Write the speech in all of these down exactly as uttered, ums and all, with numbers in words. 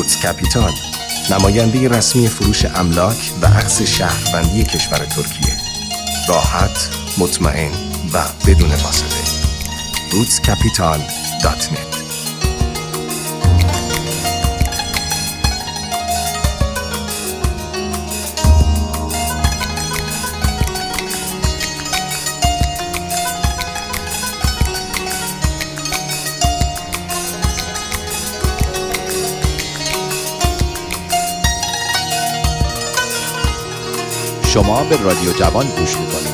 روتس کپیتال، نماینده رسمی فروش املاک و اخذ شهروندی کشور ترکیه. راحت، مطمئن و بدون واسطه. روتس کپیتال دات نت. شما به رادیو جوان گوش میکنید.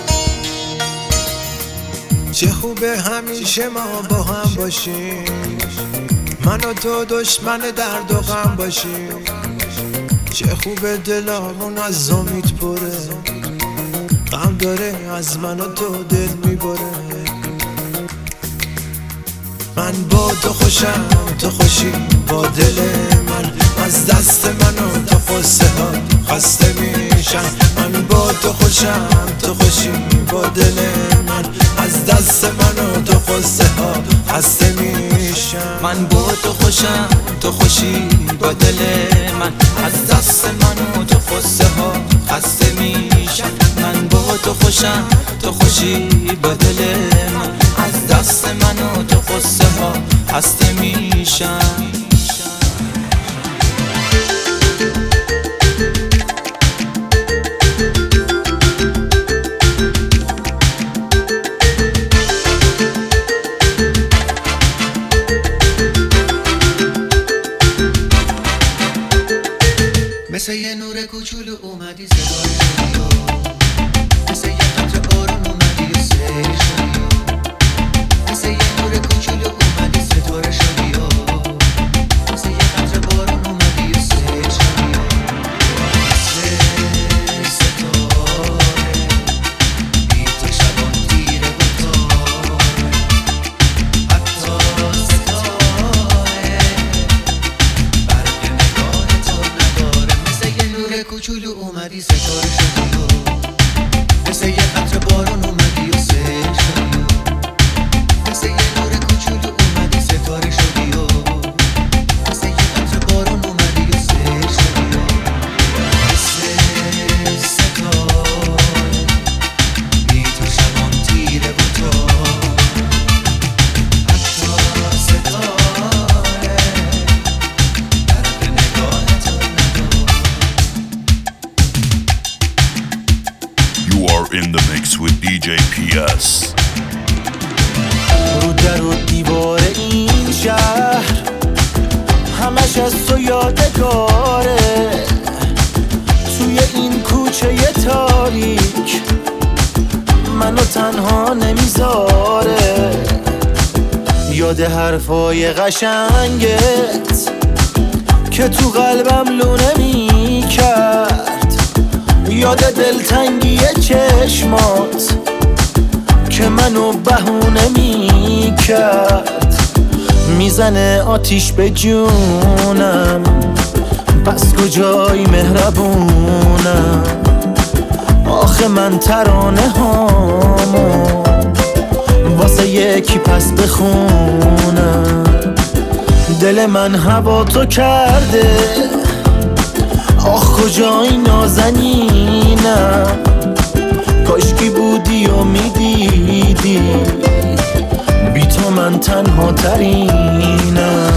چه خوبه همیشه ما با هم باشیم، من و تو دشمن درد و غم باشیم. چه خوبه دلامون از امید پره، غم داره از من و تو دل میبره. من با تو خوشم، تو خوشی با دل من، از دست من و تو قصه ها خسته میشن. من با تو خوشم، تو خوشی با دل من، از دست من و تو قصه ها خسته میشن. من با تو خوشم، تو خوشی با دل من، از دست من و تو قصه ها خسته میشن. من با تو خوشم، تو خوشی با دل من، از دست من و تو قصه ها خسته میشن. مثل یه نور کوچولو اومدی صدای شدی، مثل یه قطره بارون اومدی و سیل شدی، مثل یه نور کوچولو اومدی ستاره شدی، مثل یه قطره بارون اومدی و سیل شدی، مثل ستاره بی تو شبان تیره و تاره، حتی ستاره برق نگاه تو نداره. کوچولو اومدی ستاره شدی، مثل یه قطره بارون اومدی و سیل شدی، مثل یه نور کوچولو اومدی ستاره شدی، مثل یه قطره بارون اومدی و سیل شدی، مثل ستاره بی تو شبان تیره و تاره، حتی ستاره برق نگاه تو نداره. You are in the mix with دی جی پی اس. رو در و دیوار این شهر همش از تو یادگاره، توی این کوچه تاریک منو تنها نمیذاره. یاد حرفای قشنگت که تو قلبم لونه میکرد، یاد دلتنگی چشمات که منو بهونه میکرد. میزنه آتیش به جونم، پس کجای مهربونم؟ آخه من ترانه هامو واسه یکی پس بخونم. دل من هوا تو کرده، آخ کجای نازنینم؟ کاشکی بودی و میدیدی بی تو من تنها ترینم.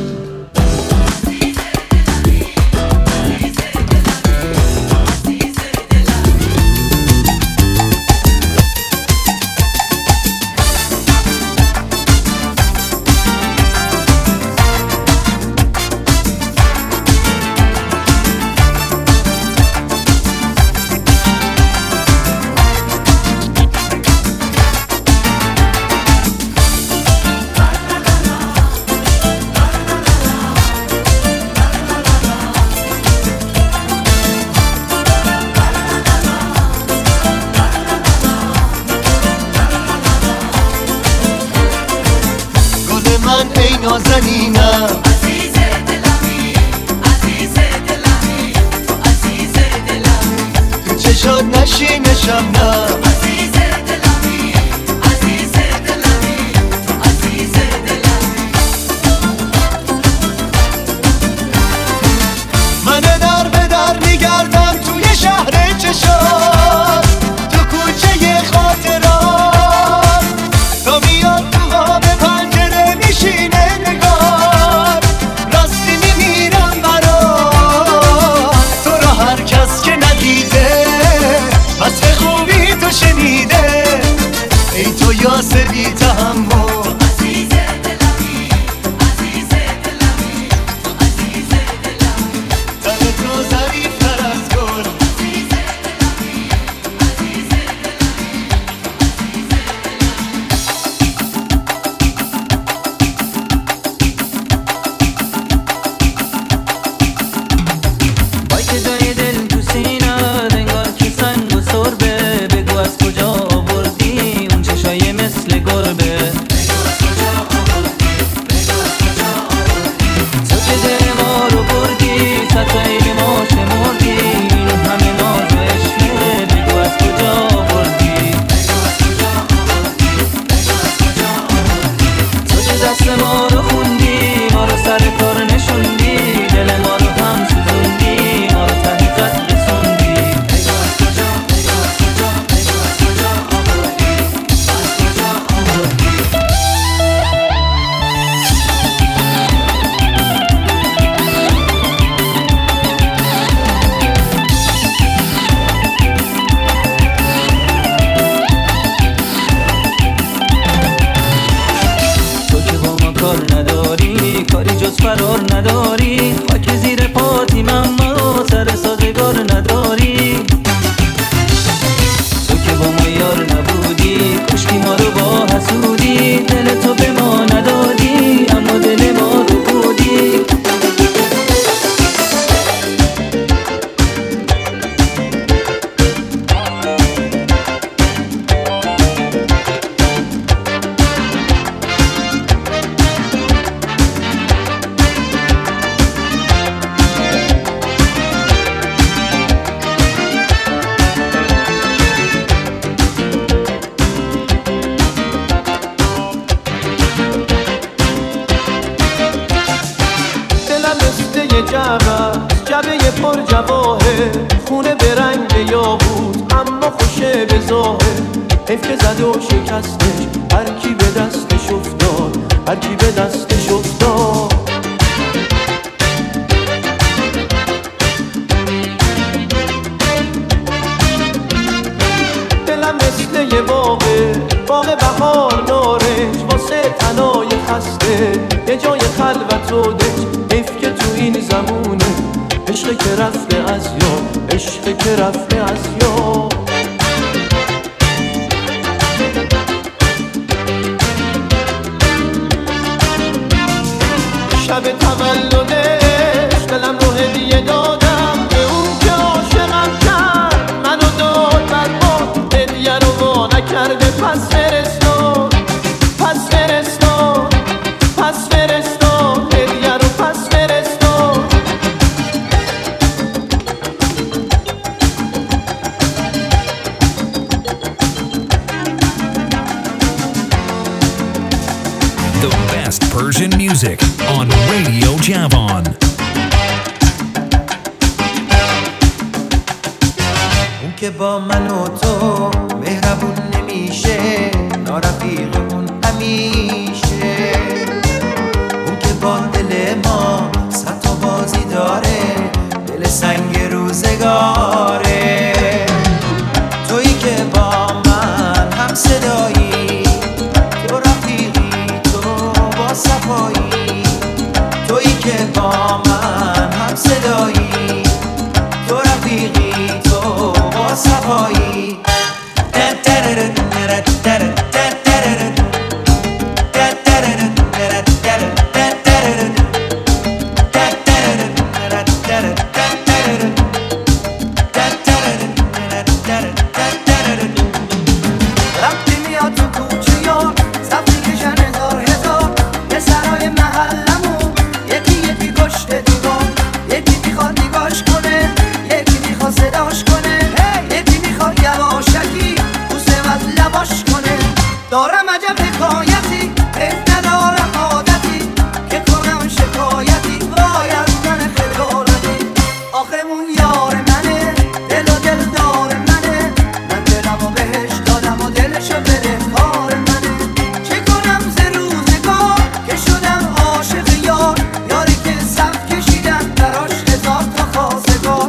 نازنینم، عزیز دلمی، عزیز دلمی، عزیز دلمی، تو چشات نشینشم نه، عزیز دلمی، عزیز دلمی، عزیز دلمی. قیاس بی تحمل جبه پر جواهر خونه به رنگ یاقوت اما خوشه به ظاهر حیف که زد و شکستش هر کی به دستش افتاد هر کی به دستش افتاد دلم مثل یه باغه باغ بهار نارنج واسه تنای خسته یه جای خلوت و دنج حیف که تو این زمونه عشق که رفته از یاد عشق که رفته از یاد شب تولدش دلم رو هدیه دادم به اون که عاشقم کرد منو داد برباد هدیه رو وا نکرده پس فرستاد پس فرستاد پس فرستاد هدیه رو پس فرستاد The best Persian music on Radio Javan. اون که با من و تو مهربون نمیشه نارفیقمون همیشه اون که با دل ما صد تا بازی داره دل سنگ روزگاره تویی که با من هم صدایی تو رفیقی تو با صفایی تویی که با من هم صدایی تو رفیقی تو با صفایی دارم عجب حکایتی حیف ندارم عادتی که کنم شکایتی وای از من خجالتی آخه اون یار منه دل و دل دار منه من دلم و بهش دادم و دلشو بده کار منه چه کنم ز روزگار که شدم عاشق یار یاری که صف کشیدم براش هزار تا خواستگار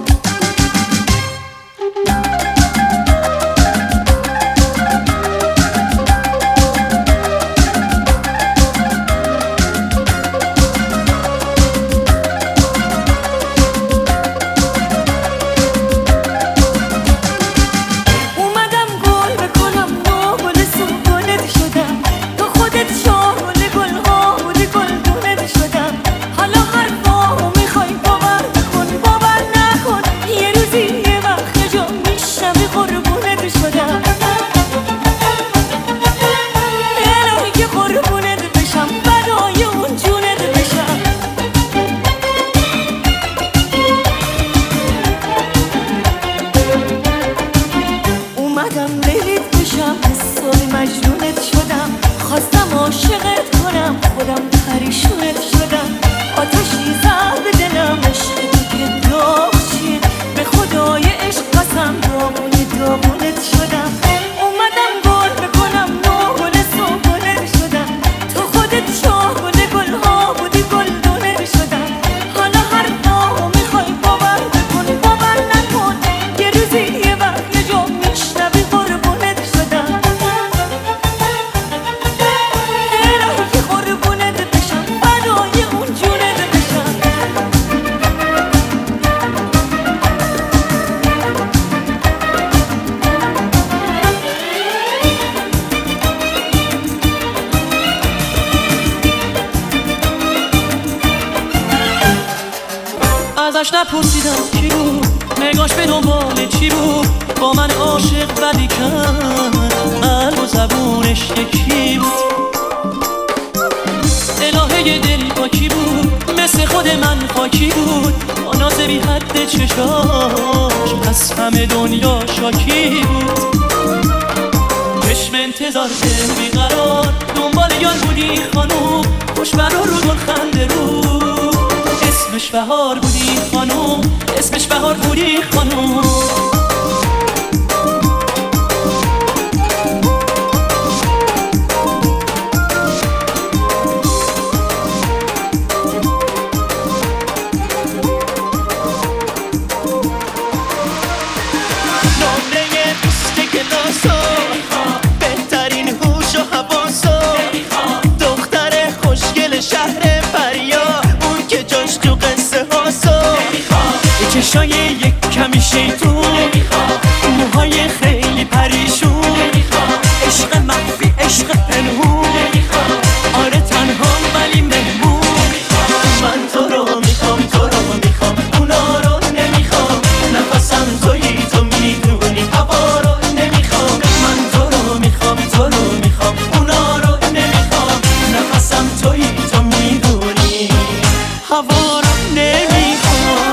مجنونت شدم، خواستم عاشقت کنم، خودم پریشونت شدم. آتشی زد به دلم، عشق تو که داغ چیه، به خدای عشق قسم داغونه داغونت شدم. اومدم گل بکنم نوگل سوگلت شدم، تو خودت شاهگل گلها بودی گلدونت شدم. حالا هر نامو میخوای باور بکن باور نکن، یه روزی یه وقت یه جا میشنوی قربونت شدم. الهی قربونت بشم فدای اون جونت بشم. ازش نپرسیدم کی بود، نگاش به دنبال چی بود، با من عاشق بدی کرد، قلب و زبونش یکی بود. الهه دل با کی بود، مثل خود من خاکی بود، با ناز بی حد چشاش پس همه دنیا شاکی بود. چشم انتظار دل بیقرار، دنبال یار بودی خانوم، خوشبر رو رو گل خنده رو، اسمش بهار بودی خانوم، اسمش بهار بودی خانوم. نمره بیست کلاسو، بهترین هوش و حواسو، دختر خوشگل شهر فریا، اون که جاش تو قصه هاسو، چشای یک کمی شیطون، موهای خیلی پریشون، عشق مخفی عشق پنهون، آره تنها ولی مهمون. من تو رو میخوام تو رو میخوام، اونا رو نمیخوام، نفسم تویی تو میدونی، هوا رو نمیخوام. من تو رو میخوام تو رو میخوام، اونا رو نمیخوام، نفسم تویی تو میدونی، هوا رو نمیخوام.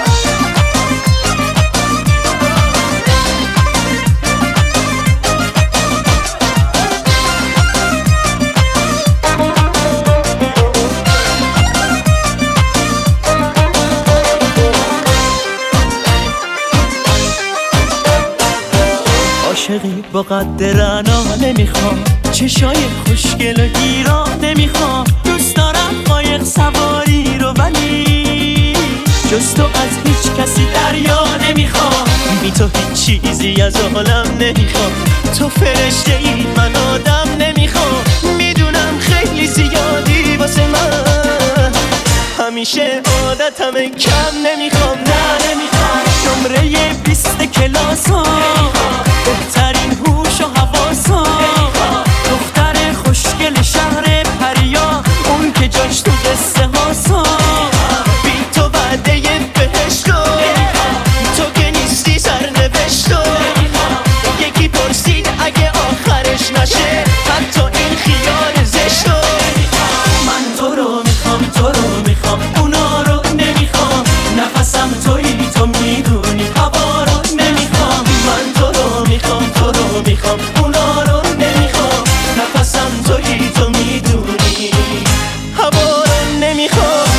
عاشقی با قد رعنا نمیخوام، چشای خوشگل و گیرا نمیخوام، دوست دارم قایق سواری رو ولی جز تو از هیچ کسی دریا نمیخوام. بی تو هیچ چیزی از عالم نمیخوام، تو فرشته ای من آدم نمیخوام. میدونم خیلی زیادی واسه من، همیشه عادتم کم نمیخوام، نه نمیخوام. نمره بیست کلاسو، بهترین هوش و حواسو، دختر خوشگل شهر پریا، اون که جاش تو قصه هاسو، بی تو وعده بهشتو، تو که نیستی سرنوشتو. یکی پرسید اگه آخرش نشه حتی این خیال زشتو. من تو رو میخوام تو رو میخوام، اونا رو نمیخوام، نفسم تویی تو میدونی، هوا رو نمیخوام. من تو رو میخوام تو رو میخوام، اونا رو نمیخوام، نفسم تویی تو میدونی، هوا رو نمیخوام.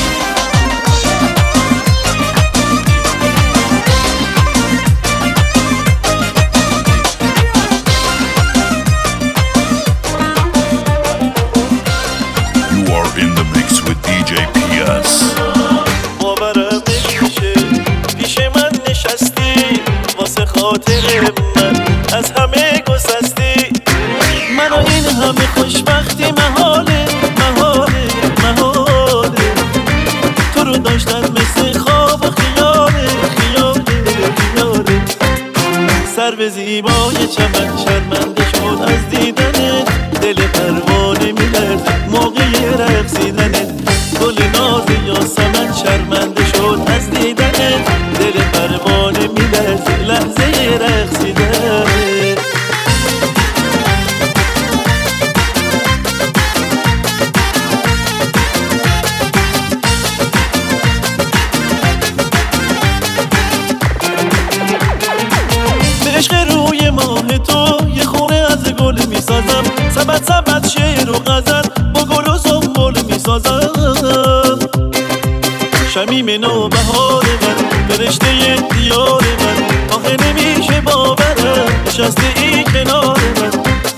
میپزم، سبت سبت شعر و غزل با گل و زنبول میسازم. شمیم نوبهار من، فرشته دیار من، آخه نمیشه باورم نشسته ای کنار من.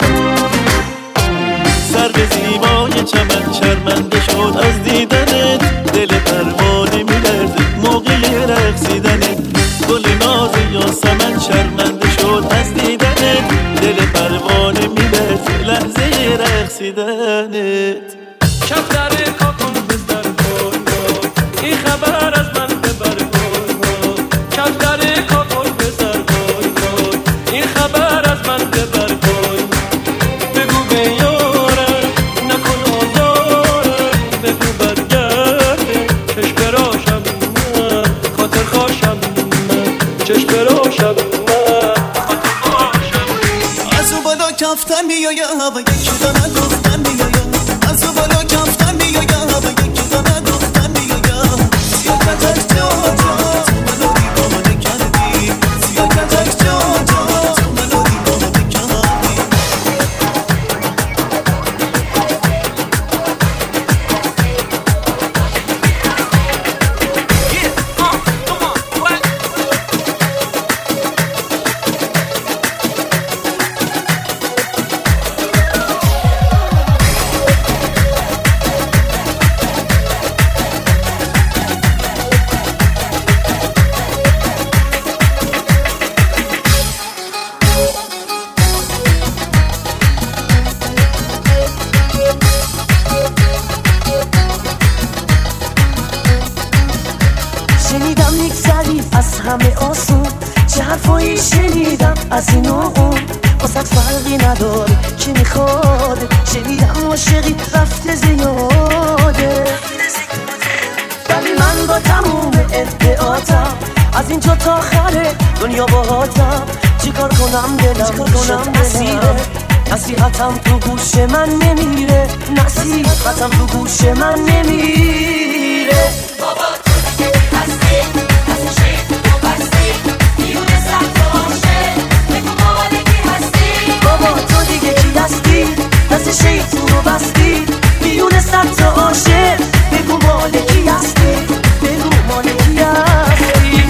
سر به زیبای چمن شرمنده شد از دیدنت، دل پروانه میلرزه موقع رقصیدنت. گل ناز یاسمن شرمنده شد از دیدنت، دل پروانه میلرزه لحظه رقصیدنت. کفتر کاکم بزر گل گل، این خبر از من ببر گل گل. کفتر کاکم بزر گل گل، این خبر از من ببر گل. بگو به یارم نکن آزارم، بگو برگرده چشم براشم من، خاطر خاشم من، چشم براشم من، خاطر خاشم. از اون بالا کفتن میایم و یکی دانه گفتن میایم، از اون بالا کفتن میایم و یکی دانه گفتن میایم. سیاکتک جان جان تو منو دیوانه کردی، سیاکتک جان جان تو منو دیوانه کردی. شنیدم میگذری از همه آسون، چه حرفایی شنیدم از این و اون، واسه فرقی نداره که میخواد. شنیدم عاشقی رفته زیاده، ولی من با تموم ادعاتم از اینجا تا آخر دنیا باهاتم. چیکار کنم دلم شد اسیره، نصیحتم تو گوش من نمیره، نصیحتم تو گوش من نمیره. بابا بابا تو دیگه کی هستی؟ دست شیطون رو بستی، میونه صد تا عاشق. بگو مال کی هستی؟ بگو مال کی هستی؟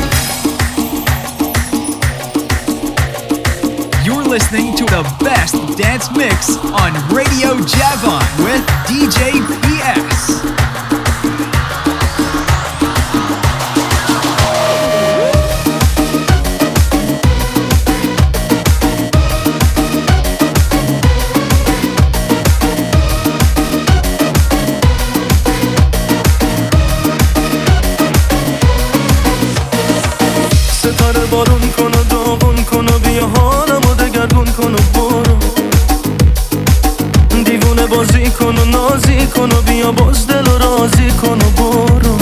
You're listening to the best dance mix on Radio Javon with D J P S. ستاره بارون کن و داغون کن و بیا حالمو دگرگون کن و برو. دیوونه بازی کن و نازی کن و بیا باز دل و رازی کن و برو.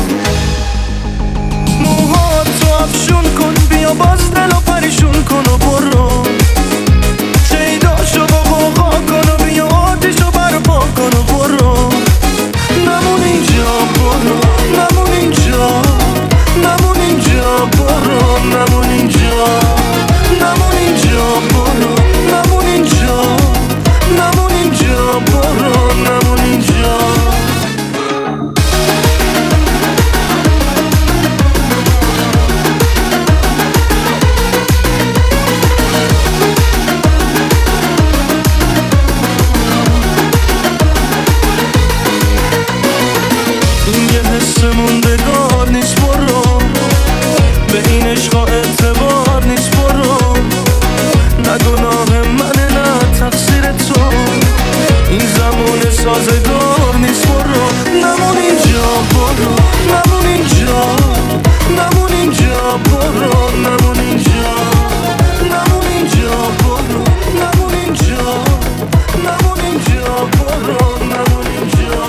موهاتو افشون کن بیا باز دل و پریشون کن و برو. شیداشو با قوقا کن و بیا آتیشو برپا کن و برو. نمون اینجا برو، نمون اینجا، نمون اینجا برو، نمون اینجا، نمون اینجا برو، نمون اینجا، نمون اینجا برو، نمون اینجا. این یه حس موندگار نیست برو، به این عشقا اعتبار نیست برو. نه گناه منه نه تقصیر تو، این زمان سازگار نیست برو. نمون اینجا برو، نمون اینجا، نمون اینجا برو، نمون اینجا، نمون اینجا برو، نمون اینجا، نمون اینجا برو، نمون اینجا.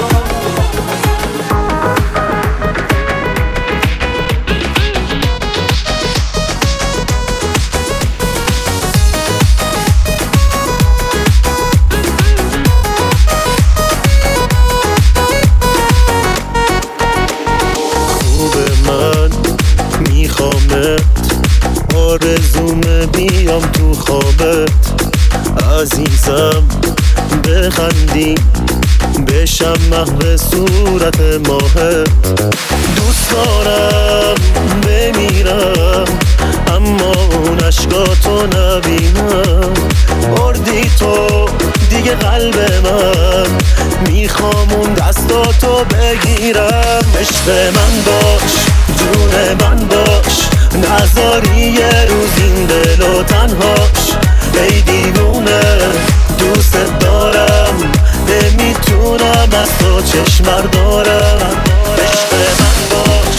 بخندیم بشم محو صورت ماهت. دوست دارم بمیرم اما اون عشقاتو نبینم. بردی تو دیگه قلب من، میخوام اون دستاتو بگیرم. عشق من باش جون من باش، نذاری یه روز این دلو تنهاش. ای دیوونه دوست دارم، نمیتونم از تو چشم بردارم. عشق من باش.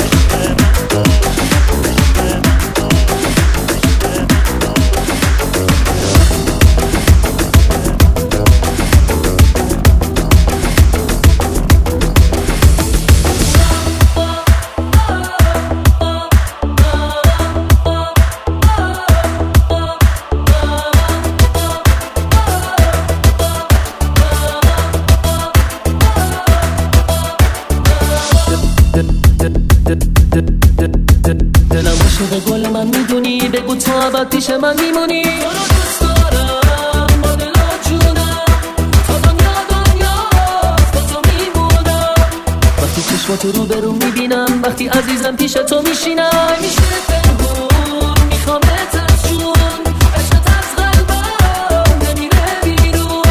دلم عاشق گل من میدونی، بگو تو ابد پیش من میمونی. تو رو دوست دارم با دل و جونم، تا دنیا دنیاست با تو میمونم. وقتی چشماتو رو برو میبینم، وقتی عزیزم پیش تو میشینم. میشه پنهون میخوامت از جون، عشقت از قلبم نمیره بیرون.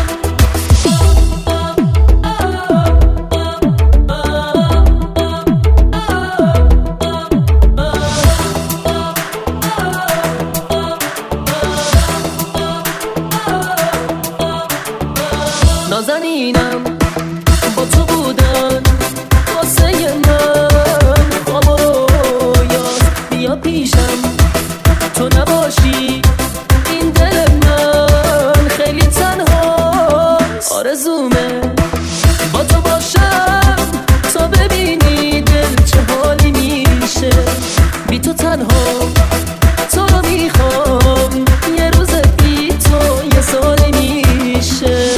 نازنینم با تو بودن واسه من، خواب و رویاست بیا پیشم. تو نباشی این دل من خیلی تنهاست. آرزومه با تو باشم تا ببینی دل چه حالی میشه. بی تو تنها تو رو میخوام، یه روز بی تو یه سالی میشه.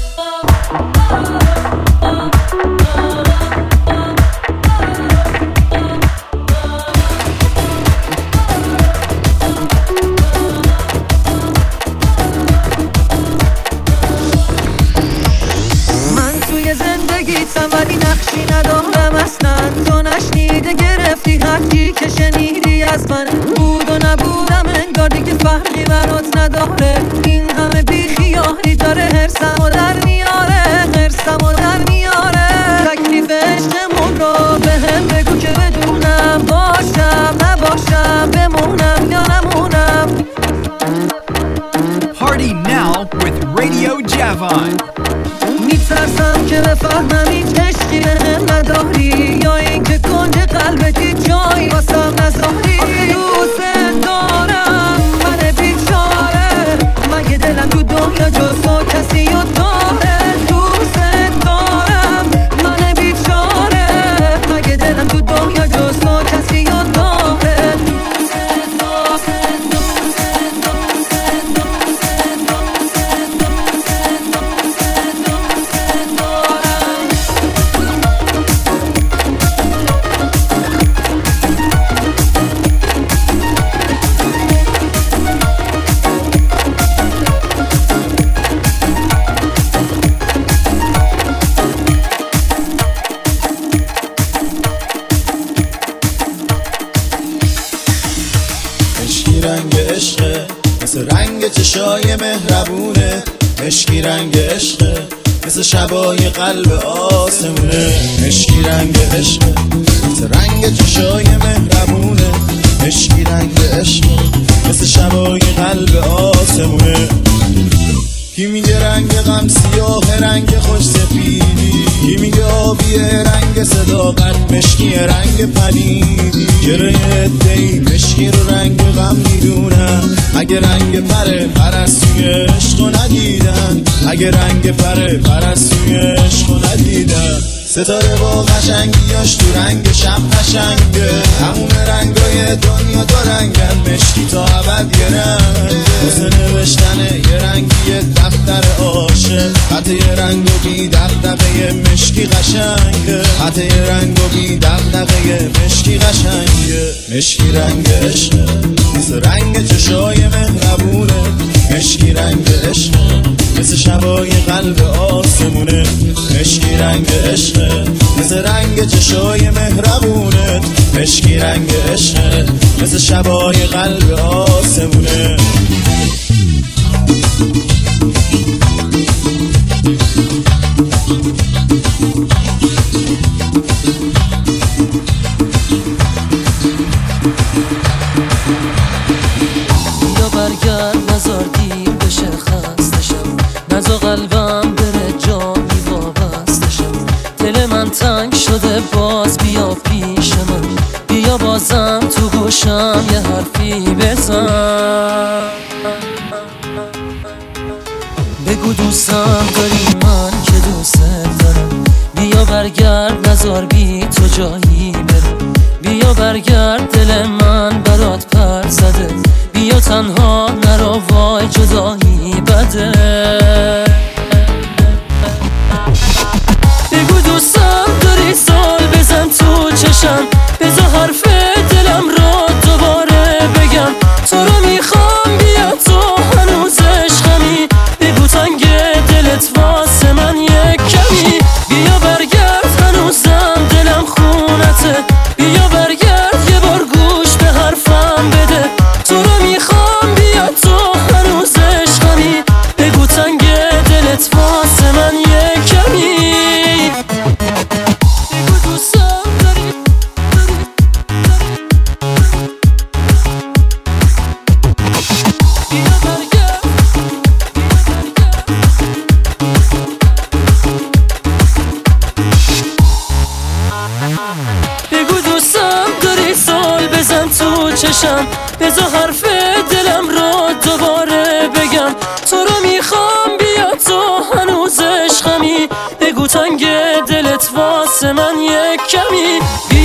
ولی نقشی ندارم اصلا، تو نشنیده گرفتی هرچی که شنیدی از من. بود و نبودم انگار دیگه فرقی برات نداره. این همه بیخیالی داره هرسمو در میاره، هرسمو در میاره. تکلیف عشقمون رو به هم بگو که بدونم، باشم نباشم بمونم یا نمونم. Party now with Radio Javon. میترسم که بفهمم هیچ عشقی به هم نداری، یا این که کنج قلبت هیچ جایی واسم نذاری. آخه دوست دارم من بیچاره، مگه دلم تو دنیا جز تو کسی رو داره. دوست دارم من بیچاره، مگه دلم تو دنیا جز تو کسی رو داره. چشای مهربونه، مشکی رنگ عشقه مثل شبای قلب آسمونه. مشکی رنگ عشقه مثل رنگ چشای مهربونه، مشکی رنگ عشقه مثل شبای قلب آسمونه. کی میگه رنگ غم سیاه رنگ خوش سفیدی، کی میگه آبیه رنگ صداقت مشکی رنگ پلیدی. گره ادهی مشکی رو رنگ غم میدونن، اگه رنگ پره پرستوی عشق رو ندیدن، اگه رنگ پره پرستوی عشق رو ندیدن. ستاره با قشنگیاش تو رنگ شب قشنگه، همون رنگای دنیا دو رنگن، مشکی تا ابد یه رنگ. واسه نوشتنه یه رنگی دفتر عاشق، خط یه رنگ و بی دغدغه مشکی قشنگه، خط یه رنگ و بی دغدغه مشکی قشنگه. مشکی رنگ عشقه مثل رنگ چشای مهربونه، مشکی رنگ عشقه مثل شبای قلب آسمونه، مشکی رنگ عشقه مثل رنگ چشای مهربونت، مشکی رنگ عشقه مثل شبای قلب آسمونه. یا برگرد نزار دیر بشه خستشم، نزا قلبم بره جایی وابستشم. دل من تنگ شده باز بیا پیش من، بیا بازم تو گوشم یه حرفی بزن. بگو دوستم داری من که دوست دارم، بیا برگرد نزار بی تو جایی برم. بیا برگرد دل من برات پر زده، بیا تنها نرو وای جدایی بده. بگو دوستم داری سال بزن تو چشم، بذار حرف دلم رو دوباره بگم. تو رو میخوام بیا تو هنوز عشقمی، بگو تنگ دلت واسه من یک کمی. بیا برگرد هنوزم دلم خونته، بیا برگرد یه بار گوش به حرفم بده. تو رو میخوام بیا تو هنوز عشقمی، بگو تنگ دلت واسه من یک کمی. بگو دوستم داری داری داری بیا برگرد بگو دوستم داری سال بزن تو چشم، بذار حرف دلم رو دوباره بگم. تو رو میخوام بیا تو هنوز عشقمی، بگو تنگ دلت واسه من یک کمی.